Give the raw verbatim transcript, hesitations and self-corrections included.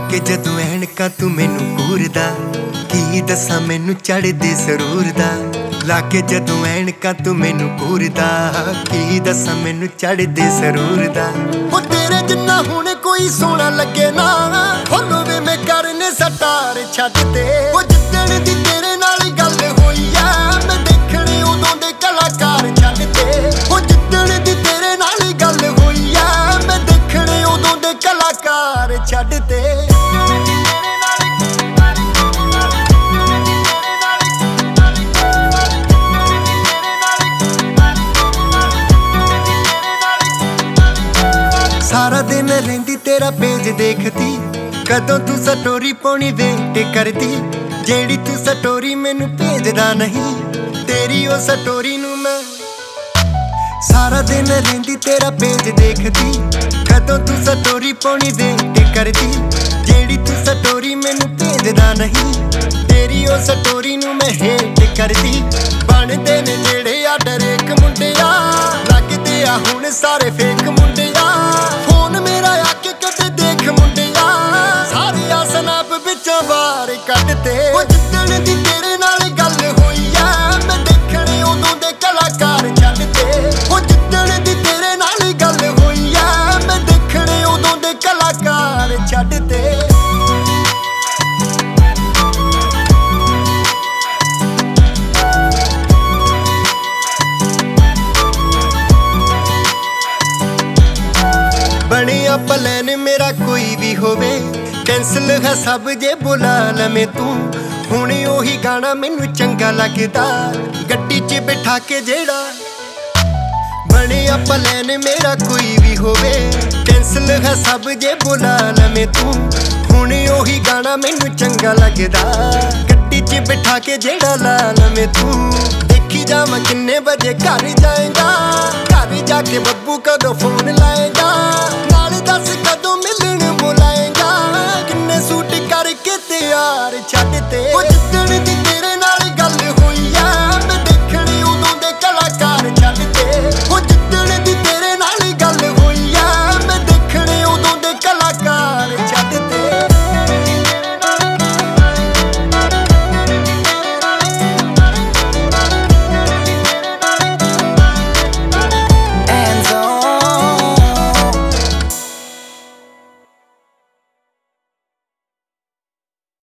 के जदों ऐनकां तू मैनू घूरदा, की दसां मैनू चढ़दे सरूर दा। लाके जदों ऐनकां तू मैनू घूरदा, की दसां मैनू चढ़दे सरूर दा। ओ तेरे जिन्ना हुण कोई सोहना लगे ना, होलो वे मैं करने सटार छड्ड ते। ओ जिद्दण दी तेरे नाल गल होई आ, मैं देखणे उदों दे कलाकार छड्ड ते। ओ जिद्दण दी तेरे नाल गल होई आ, मैं देखणे उदों दे कलाकार छड्ड ते। सारा दिन रहिंदी तेरा पेज देखती, कदों तू स्टोरी पाउणी वेट करदी। जेड़ी तू स्टोरी मैनू भेजदा नहीं, तेरी ओ स्टोरी नू मैं सारा दिन रहिंदी तेरा पेज देखदी, कदों तू स्टोरी पाउणी वेट करदी। जेड़ी तू स्टोरी मैनू भेजदा नहीं, तेरी ओ स्टोरी नू मैं हेट करदी। बनदे ने जेड़े आ डरेक मुंडिया, लगदे आ हुण सारे फेक मुंडिया। फोन मेरा आके कदे देख मुंडिया, सारे आ स्नैप विचों बाहर कढ ते। ओ जिद्दण दी तेरे नाल गल होई आ, मैं देखणे उदों दे कलाकार छड्ड ते। ओ जिद्दण दी तेरे नाल गल होई आ, मैं देखणे उदों दे कलाकार छड्ड ते। बनिया प्लान मेरा कोई भी होवे, कैंसल है सब जे बुला लवें तू। हुण ओही गाना मैनू चंगा लगदा, गड्डी च बिठा के जेड़ा। बनिया प्लान मेरा कोई भी होवे, कैंसल है सब जे बुला लवें तू। हुण ओही गाना मैनू चंगा लगदा, गड्डी च बिठा के जेड़ा ला लवें तू। देखी जावां किन्ने बजे घर जाएगा, घर जाके बब्बू कदों फोन लाएगा। नाल दस कदों मिलन बुलाएगा, किन्ने सूट करके तैयार छड्ड ते।